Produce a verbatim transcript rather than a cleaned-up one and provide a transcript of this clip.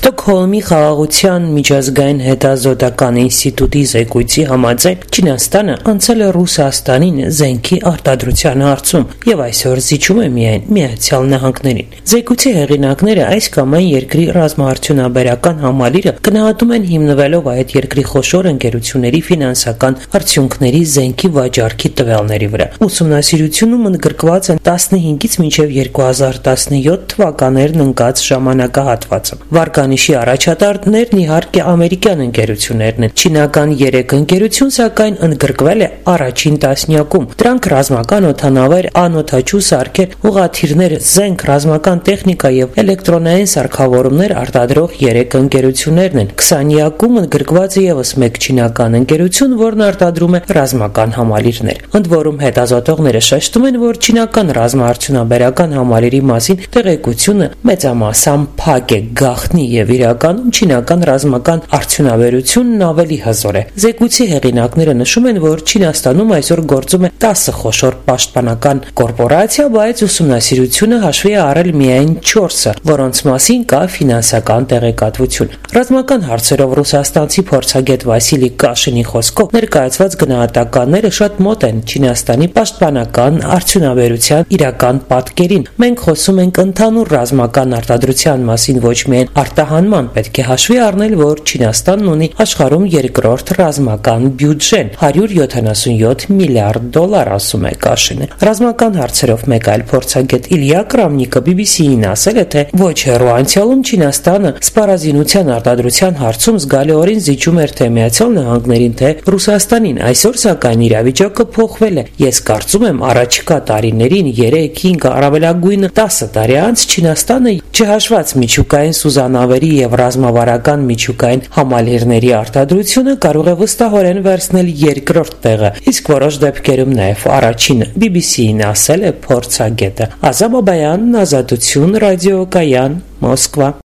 Ստոկհոլմի խաղաղության միջազգային հետազոտական ինստիտուտի զեկույցի համաձայն Չինաստանը անցել է Ռուսաստանին զենքի արտադրության հարցում եւ այսօր զիջում է միայն Միացյալ Նահանգներին։ Զեկույցի հեղինակները այս կամ այն երկրի ռազմաարդյունաբերական համալիրը գնահատում են հիմնվելով այդ երկրի խոշոր ընկերությունների ֆինանսական արդյունքների զենքի վաճառքի տվյալների վրա։ Ուսումնասիրությունում ընդգրկված են տասնհինգից մինչև երկու հազար տասնյոթ թվականներն ընկած ժամանակահատվածը։ Վարկանիշի առաջատարներն իհարկե ամերիկյան ընկերություններն են։ Չինական երեք ընկերություն սակայն ընդգրկվել է առաջին տասնյակում։ Դրանք ռազմական օդանավեր, անօդաչու սարքեր, ուղղաթիռներ, զենք, ռազմական տեխնիկա եւ էլեկտրոնային սարքավորումներ արտադրող երեք ընկերություններն են։ քսանյակում ընդգրկված է եւս մեկ չինական ընկերություն, որն արտադրում է ռազմական համալիրներ։ Ընդ որում հետազոտողները շեշտում են, որ չինական ռազմաարդյունաբերական համալիրի մասին տեղեկությունը մեծամասամբ փակ է, գաղտնի եւ իրականում չինական ռազմական արդյունաբերությունն ավելի հզոր է։ Զեկույցի հեղինակները նշում են, որ Չինաստանում այսօր գործում է տասը խոշոր պաշտպանական կորպորացիա, բայց ուսումնասիրությունը հաշվի է առել միայն չորսը, որոնց մասին կա ֆինանսական տեղեկատվություն։ Ռազմական հարցերով ռուսաստանցի փորձագետ Վասիլի Կաշինի խոսքով ներկայացված գնահատականները շատ մոտ են Չինաստանի պաշտպանական արդյունաբերության իրական պատկերին։ Մենք խոսում ենք ընդհանուր ռազմական արտադրության մասին, ոչ միայն արտահանման։ Պետք է հաշվի առնել, որ Չինաստանն ունի աշխարհում երկրորդ ռազմական բյուջեն՝ հարյուր յոթանասունյոթ միլիարդ դոլար, ասում է Կաշինը։ Ռազմական հարցերով մեկ այլ փորձագետ Իլյա Կրամնիկը բի բի սի-ին ասել է, թե ոչ հեռու անցյալում Չինաստանը սպառազինության արտադրության հարցում զգալիորեն զիջում էր թե Միացյալ Նահանգներին, թե Ռուսաստանին։ Այսօր սակայն իրավիճակը փոխվել է։ Ես կարծում եմ, առաջիկա տարիներին երեք-հինգ առավելագույնը տասը տարի անց Չինաստանը չհաշված միջուկային սուզանավերի եւ ռազմավարական միջուկային համալիրների արտադրությունը կարող է վստահորեն վերցնել երկրորդ տեղը, իսկ որոշ դեպքերում նաեւ առաջինը, բի բի սի-ին ասել է փորձագետը։ Ազա Բաբայան, Ազատություն, ռադիոկայան, Մոսկվա։